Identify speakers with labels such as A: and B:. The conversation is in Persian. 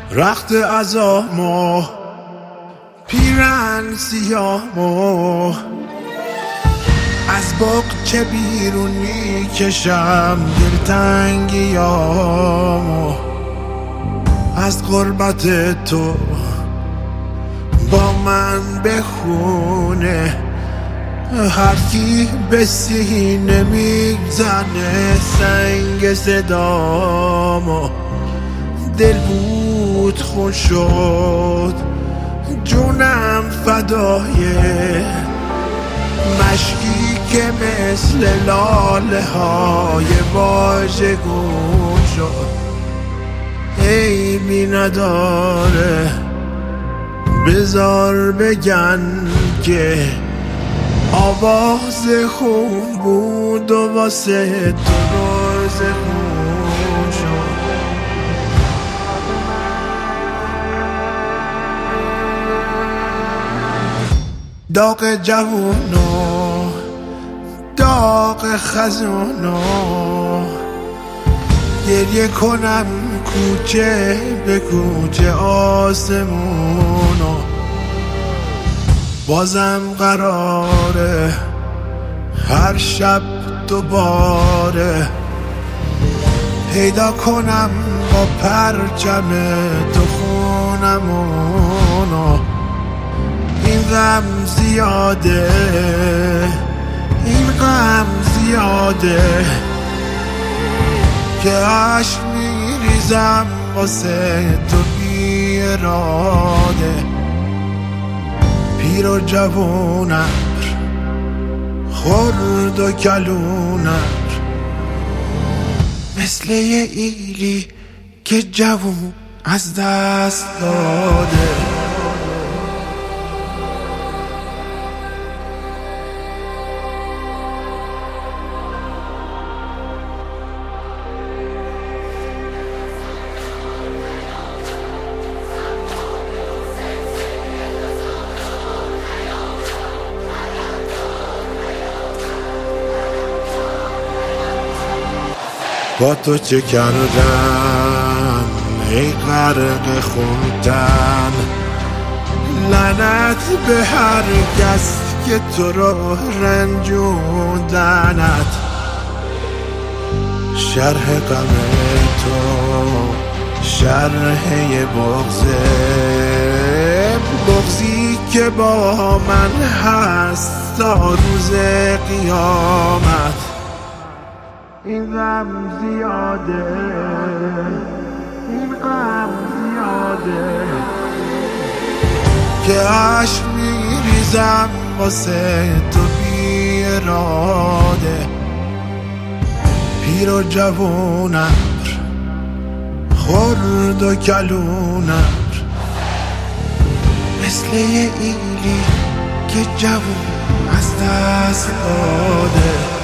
A: رخت عزامو پیرن سیامو از باغچه بیرون میکشم دلتنگیامو از غربت تو با من بخونه هر کی به سینه میزنه سنگ صدامو دل بود خون شد جونم فدای مشکی که مثل لاله های واژگون شد عیبی نداره بذار بگن که آواز خون بود و واسه تو روز خون شد داغ جوونو داغ خزونو گریه کنم کوچه به کوچه آسمونو بازم قراره هر شب دوباره پیدا کنم با پرچم تو خونمونو این غم زیاده این غم زیاده که عشق میریزم واسه تو بی اراده پیر و جوونم خرد و کلونم مثل یه ایلی که جوون از دست داده با تو چه کردم ای غرق خونتن لعنت به هر کس که تو رو رنجوندنت شرح غم تو شرح بغضی که با من هست تا روز قیامت این غم زیاده این غم زیاده که عشق میریزم واسه تو بی اراده پیر و جوونم خرد و کلونم مثل یه ایلی که جوون از دست داده